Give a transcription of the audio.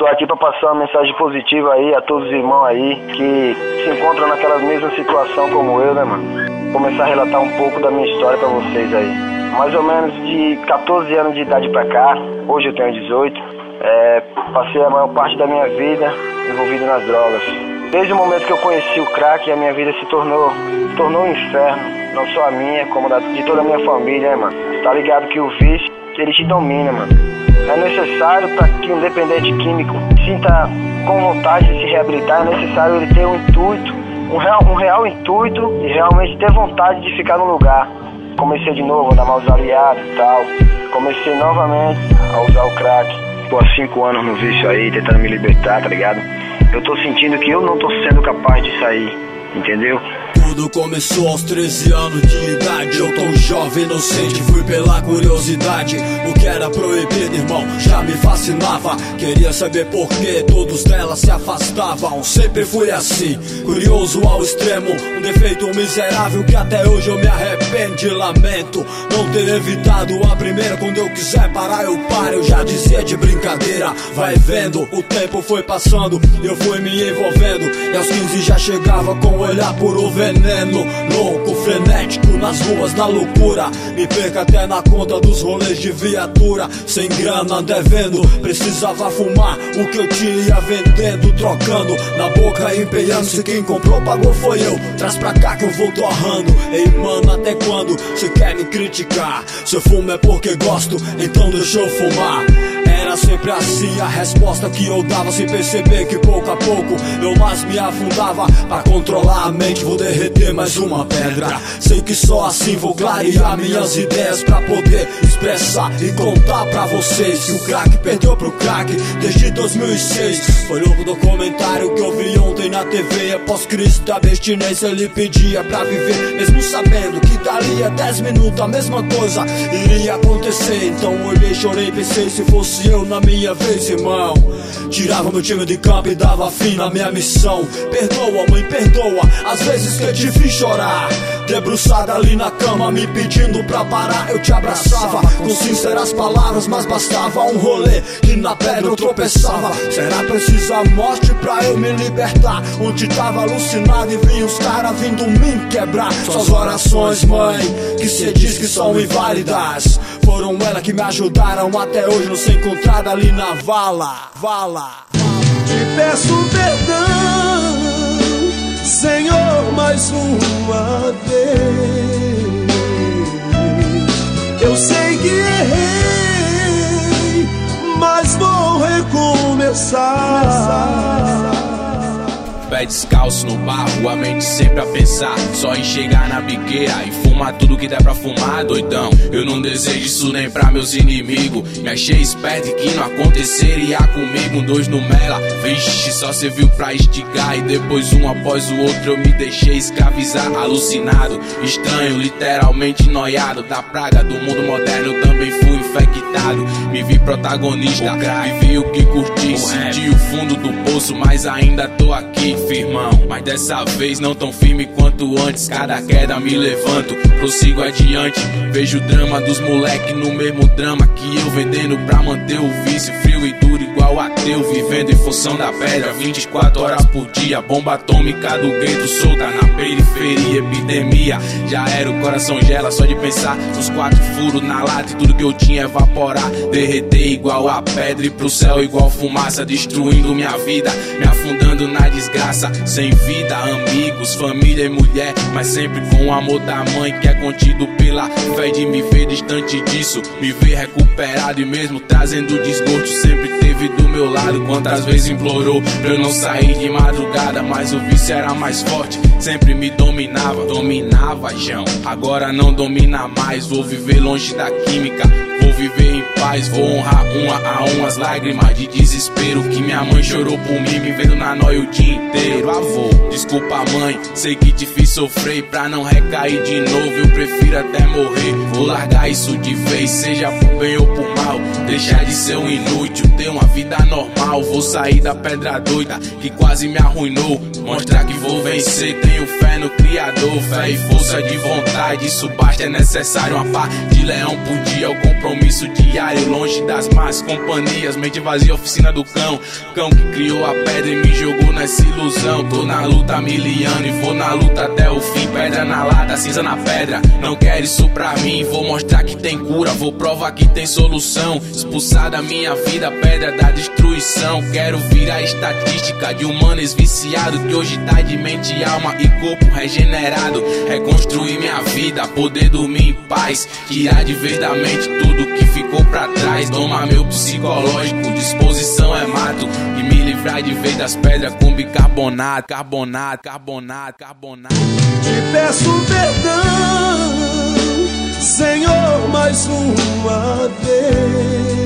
Tô aqui para passar uma mensagem positiva aí a todos os irmãos aí que se encontram naquela mesma situação como eu, né, mano? Vou começar a relatar um pouco da minha história para vocês aí. Mais ou menos de 14 anos de idade para cá, hoje eu tenho 18, passei a maior parte da minha vida envolvido nas drogas. Desde o momento que eu conheci o crack, a minha vida se tornou um inferno, não só a minha, como de toda a minha família, né, mano? Tá ligado que o vício, ele te domina, mano. É necessário para que um dependente químico sinta com vontade de se reabilitar, é necessário ele ter um intuito, um real intuito e realmente ter vontade de ficar no lugar. Comecei de novo a andar mal aliado e tal, comecei novamente a usar o crack. Tô há 5 anos no vício aí, tentando me libertar, tá ligado? Eu tô sentindo que eu não tô sendo capaz de sair, entendeu? Tudo começou aos 13 anos de idade. Eu tão jovem, inocente, fui pela curiosidade. O que era proibido, irmão, já me fascinava. Queria saber por que todos delas se afastavam. Sempre fui assim, curioso ao extremo. Um defeito miserável que até hoje eu me arrependo e lamento não ter evitado a primeira. Quando eu quiser parar eu paro, eu já dizia de brincadeira. Vai vendo, o tempo foi passando, eu fui me envolvendo. E aos 15 já chegava com o olhar puro veneno. Louco, frenético, nas ruas da loucura. Me perca até na conta dos rolês de viatura. Sem grana, devendo, precisava fumar o que eu tinha vendendo, trocando na boca, empenhando. Se quem comprou pagou foi eu, traz pra cá que eu vou torrando. Ei mano, até quando cê quer me criticar? Se eu fumo é porque gosto, então deixa eu fumar. Era sempre assim a resposta que eu dava, sem perceber que pouco a pouco eu mais me afundava. Pra controlar a mente vou derreter mais uma pedra. Sei que só assim vou clarear minhas ideias pra poder expressar e contar pra vocês que o crack perdeu pro crack desde 2006. Foi louco documentário que eu vi ontem na TV. Após Cristo da abstinência ele pedia pra viver, mesmo sabendo que dali a 10 minutos a mesma coisa iria acontecer. Então olhei, chorei, pensei, se fosse eu na minha vez, irmão, tirava meu time de campo e dava fim na minha missão. Perdoa, mãe, perdoa as vezes que te fiz chorar. Debruçada ali na cama me pedindo pra parar, eu te abraçava com sinceras palavras, mas bastava um rolê que na pedra eu tropeçava. Será preciso a morte pra eu me libertar? Onde tava alucinado e vinha os caras vindo me quebrar. Suas orações, mãe, que cê diz que são inválidas, foram elas que me ajudaram até hoje não ser encontrada ali na vala. Te peço perdão, Senhor, mais uma vez. Eu sei que errei, mas vou recomeçar. Pé descalço no barro, a mente sempre a pensar só em chegar na biqueira e fumar tudo que der pra fumar, doidão. Eu não desejo isso nem pra meus inimigos. Me achei esperto que não aconteceria comigo. 2 no mela, vixe, só serviu pra estigar. E depois um após o outro eu me deixei escravizar. Alucinado, estranho, literalmente noiado da praga do mundo moderno, eu também fui infectado. Me vi protagonista, vivi o que curti, senti o fundo do poço, mas ainda tô aqui firmão, mas dessa vez não tão firme quanto antes. Cada queda me levanto, prossigo adiante. Vejo o drama dos moleque no mesmo drama que eu, vendendo pra manter o vício frio e duro igual ateu, vivendo em função da pedra 24 horas por dia. Bomba atômica do gueto solta na periferia, epidemia. Já era, o coração gela só de pensar nos 4 furos na lata e tudo que eu tinha evaporar. Derreter igual a pedra e pro céu igual fumaça, destruindo minha vida, me afundando na desgraça. Sem vida, amigos, família e mulher, mas sempre com o amor da mãe que é contido pela fé de me ver distante disso, me ver recuperado e mesmo trazendo desgosto, sempre teve do meu lado. Quantas vezes implorou pra eu não sair de madrugada, mas o vício era mais forte, sempre me dominava, João. Agora não domina mais, vou viver longe da química, vou viver em paz, vou honrar uma a uma as lágrimas de desespero que minha mãe chorou por mim, me vendo na noia o dia inteiro. Avô, desculpa mãe, sei que te fiz sofrer e pra não recair de novo eu prefiro até morrer. Vou largar isso de vez, seja por bem ou por mal. Deixar de ser um inútil, ter uma vida normal. Vou sair da pedra doida que quase me arruinou. Mostrar que vou vencer, tenho fé no Criador. Fé e força de vontade, isso basta, é necessário. Uma pá de leão por dia, o compromisso diário. Longe das más companhias, mente vazia, oficina do cão. Cão que criou a pedra e me jogou nessa ilusão. Tô na luta miliano e vou na luta até o fim. Pedra na lata, cinza na pedra. Não quero isso pra mim, vou mostrar que tem cura, vou provar que tem solução. Expulsar da minha vida a pedra da destruição. Quero virar a estatística de humanos viciado que hoje tá de mente, alma e corpo regenerado. Reconstruir minha vida, poder dormir em paz. Tirar de vez da mente tudo que ficou pra trás. Domar meu psicológico, disposição é mato. E me livrar de vez das pedras com bicarbonato. Carbonato, carbonato, carbonato. Te peço perdão, Senhor, mais uma vez.